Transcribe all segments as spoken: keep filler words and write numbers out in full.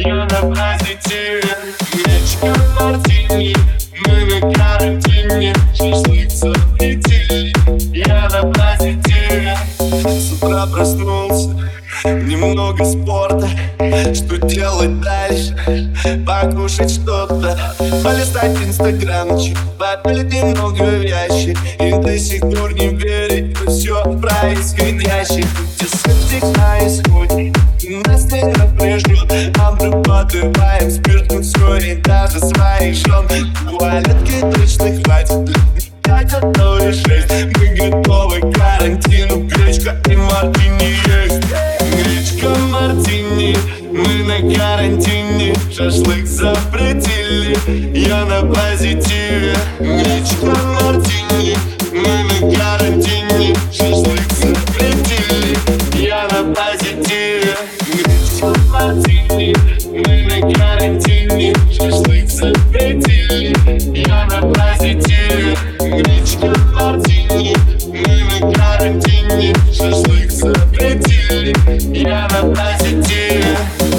я на позитиве. Гречка мартини, мы на карантине. Шашлык запретили, я на позитиве. С утра проснулся, немного спорта. Что делать дальше? Покушать что-то, полистать инстаграмчик, попилить немного в ящик. И до сих пор не верить во все происходящее. Где септик на исходе, и нас не напряжет. Обрабатываем спиртом все и даже своих жен. Туалетки точно хватит для пять, а то и шесть. Мы готовы к карантину, гречка и мартини есть. Гречка мартини, мы на карантине. Шашлык запретили, я на позитиве. Гречка мартини, мы на карантине. Шашлык запретили, я на позитиве. Гречка мартини, мы на карантине. Шашлык запретили, я на позитиве. Гречка мартини, мы на карантине. Шашлык запретили, я на позитиве.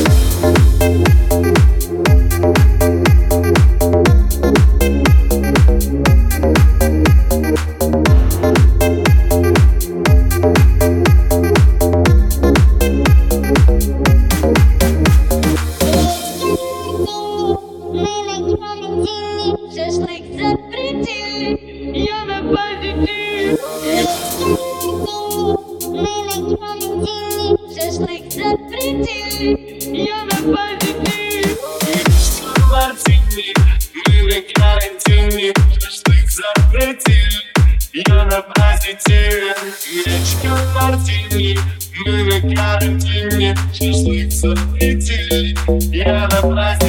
Шашлык запретили, я на позитиве. Мы на карантине. Шашлык запретили, я на позитиве. Гречка мартини, мы на карантине. Шашлык запретили, я на позитиве. Гречка мартини, мы на карантине. Шашлык запретили, я на позитиве.